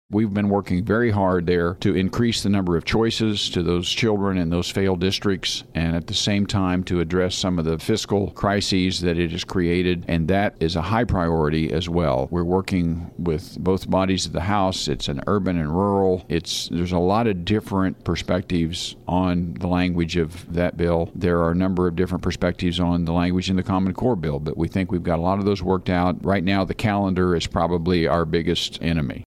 We've been working very hard there to increase the number of choices to those children in those failed districts, and at the same time to address some of the fiscal crises that it has created, and that is a high priority as well. We're working with both bodies of the House. It's an urban and rural. There's a lot of different perspectives on the language of that bill. There are a number of different perspectives on the language in the Common Core bill, but we think we've got a lot of those worked out. Right now, the calendar is probably our biggest enemy.